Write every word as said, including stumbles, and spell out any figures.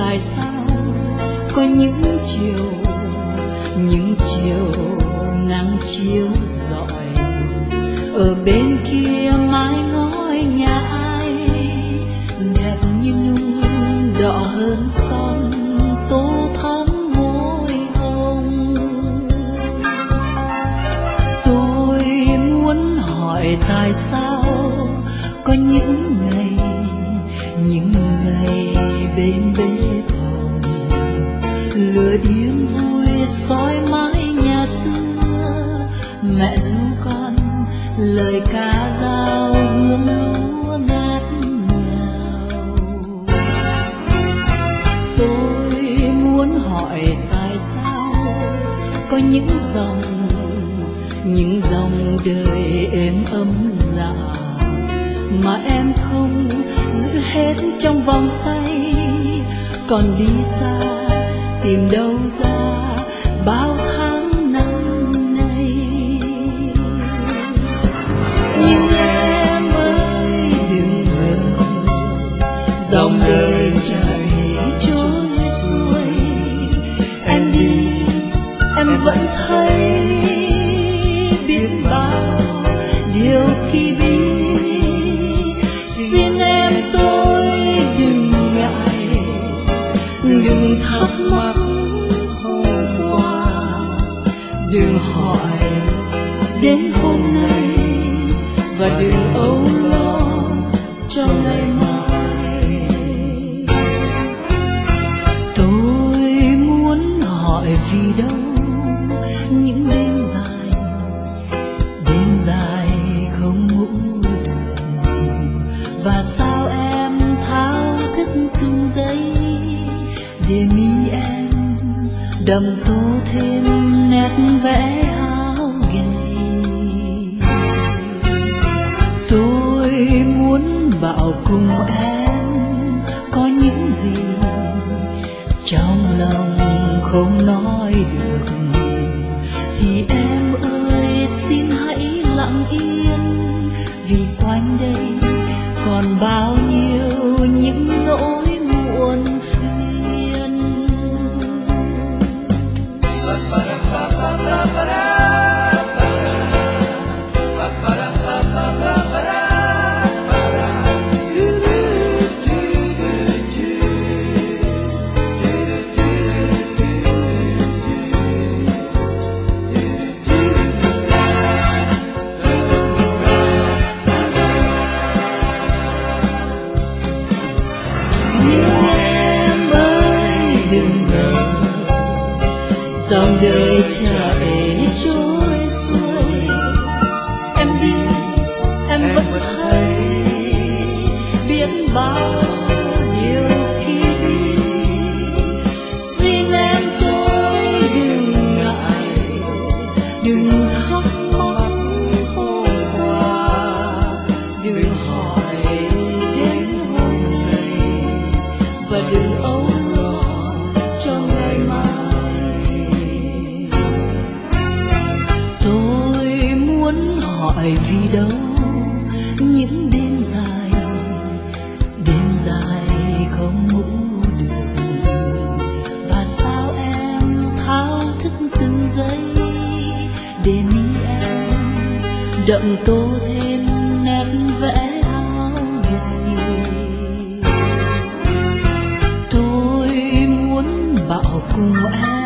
tại sao có những chiều, những chiều nắng chiếu rọi ở bên kia mái ngói nhà ai đẹp như nung đỏ hơn son tô thắm môi hồng. Tôi muốn hỏi tại sao có những ngày, những ngày bên bếp hồng lửa điên vui soi mái nhà xưa, mẹ ru con lời ca dao hương lúa ngát ngào. Tôi muốn hỏi tại sao có những dòng, những dòng đời êm ấm lạ mà em không giữ hết trong vòng tay, còn đi xa tìm đâu ra bao tháng năm nay. Nhưng em ơi đừng buồn, dòng đời chảy trôi xuôi, em đi em vẫn thấy biết bao điều kỳ bí. Xin em tôi đừng ngại, đừng thắc mắc hôm qua, đừng hỏi đến hôm nay, và đừng âu lo cho ngày mai. Tôi muốn hỏi vì đâu những đêm dài, đêm dài không ngủ được, và sao em thao thức từng giây để mi em đậm tô thêm nét vẽ hao gầy. Tôi muốn bảo cùng em có những gì trong lòng không nói được, thì em ơi xin hãy lặng yên, vì quanh đây còn bao nhiêu những nỗi muộn phiền. Dòng đời chảy trôi xuôi, em đi em vẫn thấy biết bao điều kỳ bí. Xin em tôi đừng ngại, đừng thắc mắc hôm qua, đừng hỏi đến hôm nay, và đừng âu lo cho ngày mai. Hỏi vì đâu những đêm dài, đêm dài không ngủ được, và sao em thao thức từng giây để mi em đậm tô thêm nét vẽ hao gầy. Tôi muốn bảo cùng em